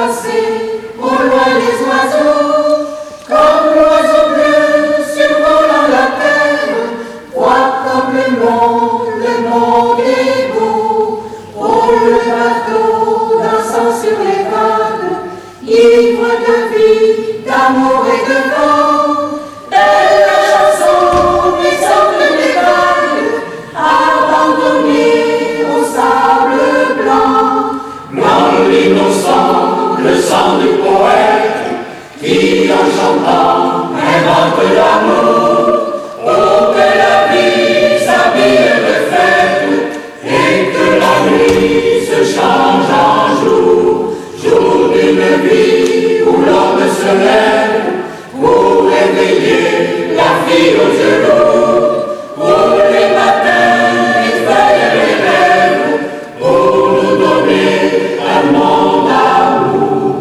passer au loin les oiseaux, comme l'oiseau bleu survolant la terre, vois comme le monde est beau. Oh, le bateau dansant sur les vagues, ivre de vie, d'amour et de vent, belle chanson descendre des vagues, abandonnée au sable blanc. Blanc l'innocent, le sang du poète, qui en chantant invente l'amour. Oh, que la vie s'habille de fête, et que la nuit se change en jour, jour d'une vie où l'homme se lève pour réveiller la fille aux yeux lourds, pour les matins effeuiller les rêves, pour nous donner un monde d'amour.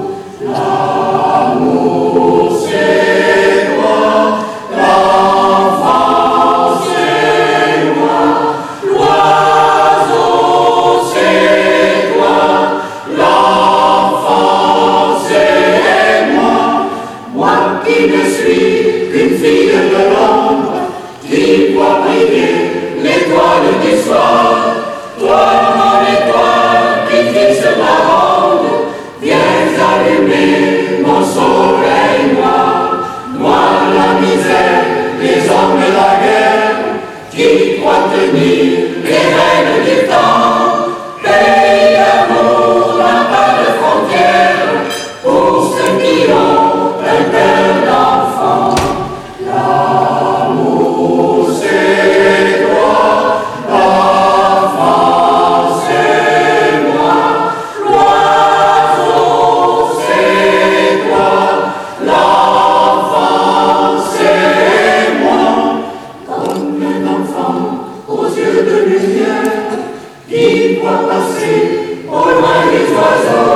L'amour c'est toi, l'enfant c'est moi, l'oiseau c'est toi, l'enfant c'est moi. Moi qui ne suis qu'une fille de l'ombre, qui voit briller l'étoile du soir, toi mon étoile qui fixe ma ronde, viens allumer mon soleil noir. Moi la misère, les hommes et la guerre, qui croient tenir les règles du temps, pays d'amour n'a pas de frontières, pour ceux qui ont un cœur d'enfant. L'amour c'est toi, l'enfant c'est moi, l'oiseau c'est toi, l'enfant c'est moi. Comme un enfant aux yeux de lumière, qui voit passer au loin les oiseaux.